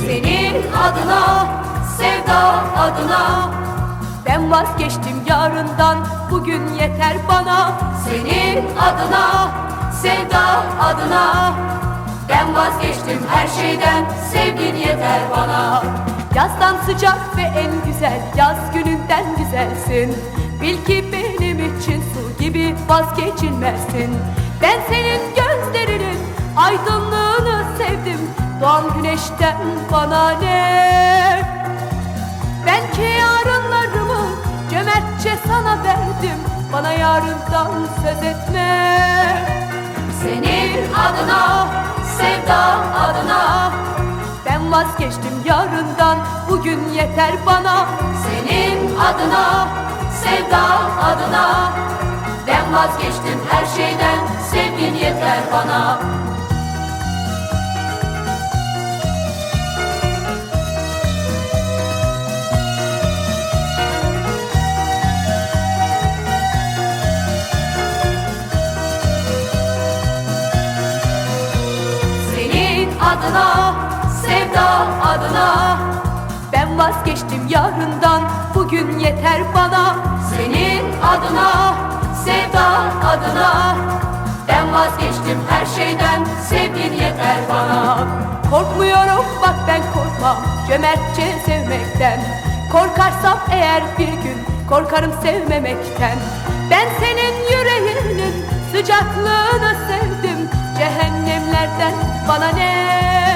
Senin adına, sevda adına. Ben vazgeçtim yarından, bugün yeter bana. Senin adına, sevda adına. Ben vazgeçtim her şeyden, sevgin yeter bana. Yazdan sıcak ve en güzel, yaz gününden güzelsin. Bil ki benim için su gibi vazgeçilmezsin. Ben senin gözlerinin aydınlığını sevdim. Doğan güneşten bana ne? Ben ki yarınlarımı cömertçe sana verdim. Bana yarından söz etme. Senin adına, sevda adına. Ben vazgeçtim yarından, bugün yeter bana. Senin adına, sevda adına. Ben vazgeçtim her şeyden, sevgin yeter bana. Adına, sevda adına. Ben vazgeçtim yarından, bugün yeter bana. Senin adına, sevda adına. Ben vazgeçtim her şeyden, sevgin yeter bana. Korkmuyorum bak ben korkmam cömertçe sevmekten. Korkarsam eğer bir gün korkarım sevmemekten. Ben senin yüreğinin sıcaklığını sevdim. Cehennemlerden bana ne?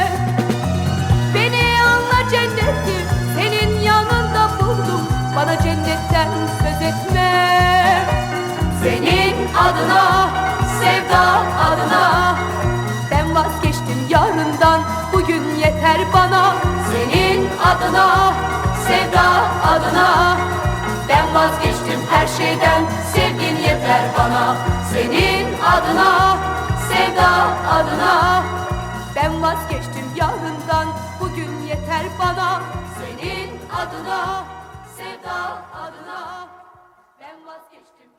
Beni anla cenneti senin yanında buldum. Bana cennetten söz etme. Senin adına, sevda adına. Ben vazgeçtim yarından, bugün yeter bana. Senin adına, sevda adına. Ben vazgeçtim her şeyden, sevgin yeter bana. Senin adına, sevda adına. Ben vazgeçtim yarından, bugün yeter bana. Senin adına, sevda adına. Ben vazgeçtim.